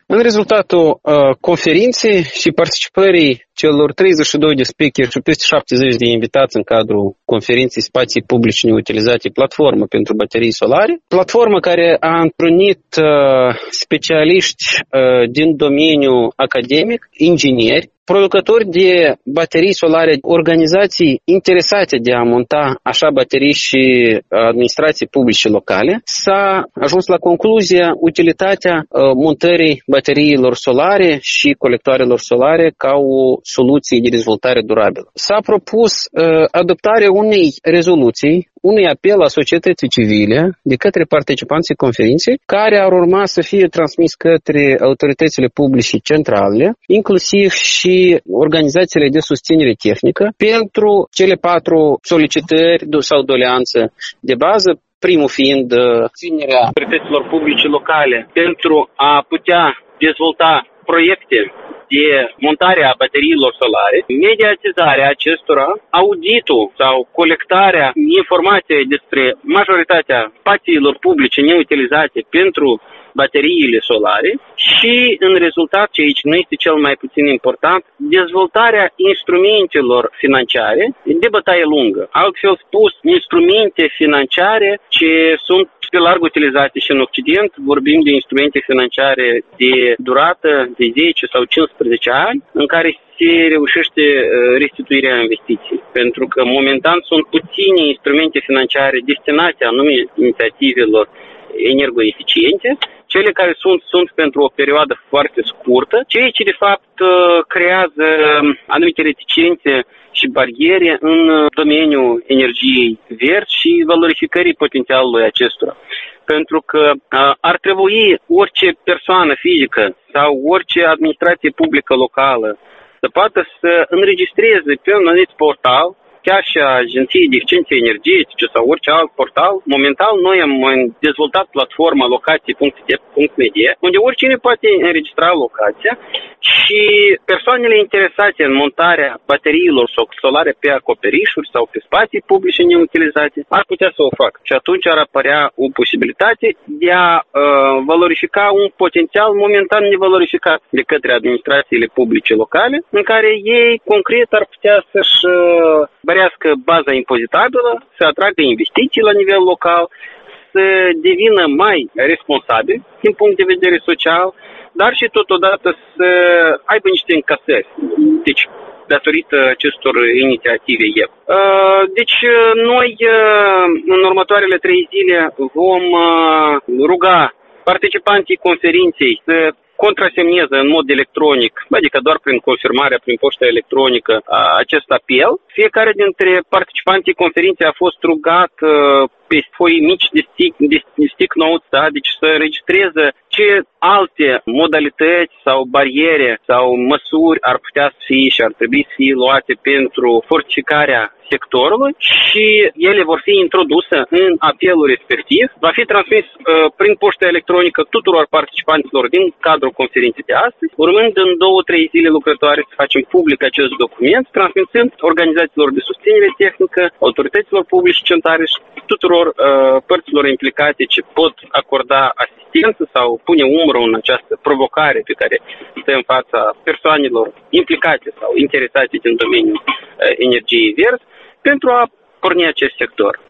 În rezultatul conferinței și participării celor 32 de speaker și peste 70 de invitați în cadrul conferinței Spații publice neutilizate, platformă pentru baterii solare, platformă care a întrunit specialiști din domeniul academic, ingineri, producători de baterii solare, organizații interesate de a monta așa baterii și administrații publice locale, s-a ajuns la concluzia utilitatea montării bateriilor solare și colectoarelor solare ca o soluție de dezvoltare durabilă. S-a propus adoptarea unei rezoluții, unui apel a societății civile de către participanții conferinței, care ar urma să fie transmis către autoritățile publice centrale, inclusiv și organizațiile de susținere tehnică, pentru cele 4 solicitări sau doleanțe de bază, primul fiind susținerea autorităților publice locale pentru a putea dezvolta proiecte de montare a bateriilor solare, mediatizarea acestora, auditul sau colectarea informației despre majoritatea spațiilor publice neutilizate pentru bateriile solare și, în rezultat, ce aici nu este cel mai puțin important, dezvoltarea instrumentelor financiare de bătaie lungă. Altfel spus, instrumente financiare ce sunt pe larg utilizate și în Occident. Vorbim de instrumente financiare de durată de 10 sau 15 ani, în care se reușește restituirea investiției. Pentru că, momentan, sunt puține instrumente financiare destinate anume inițiativelor energoeficiente. Cele care sunt pentru o perioadă foarte scurtă, ceea ce, de fapt, creează anumite reticențe și bariere în domeniul energiei verzi și valorificării potențialului acestora. Pentru că ar trebui orice persoană fizică sau orice administrație publică locală să poată să înregistreze pe un anumit portal, chiar și a Agenției de Eficiență Energetice sau orice alt portal. Momentan noi am dezvoltat platforma locații.de, unde oricine poate înregistra locația și persoanele interesate în montarea bateriilor solare pe acoperișuri sau pe spații publice neutilizate ar putea să o facă. Și atunci ar apărea o posibilitate de a valorifica un potențial momentan nevalorificat de către administrațiile publice locale, în care ei concret ar putea să-și bărească baza impozitabilă, să atragă investiții la nivel local, să devină mai responsabil din punct de vedere social, dar și totodată să aibă niște încasări. Deci, datorită acestor inițiative eu. Deci, noi în următoarele 3 zile vom ruga participanții conferinței să contrasemneze în mod electronic, adică doar prin confirmarea prin poștă electronică, acest apel. Fiecare dintre participanții conferinței a fost rugat pe foi mici de stick notes, da? Deci să registreze ce alte modalități sau bariere sau măsuri ar putea să fie și ar trebui să fie luate pentru fortificarea sectorului și ele vor fi introduse în apelul respectiv. Va fi transmis prin poștă electronică tuturor participanților din cadrul conferinței de astăzi, urmând în 2-3 zile lucrătoare să facem public acest document, transmițând organizațiilor de susținere tehnică, autorităților publice centrale și tuturor părților implicate ce pot acorda asistență sau pune umbră în această provocare pe care stă în fața persoanelor implicate sau interesate din domeniul energiei verzi pentru a porni acest sector.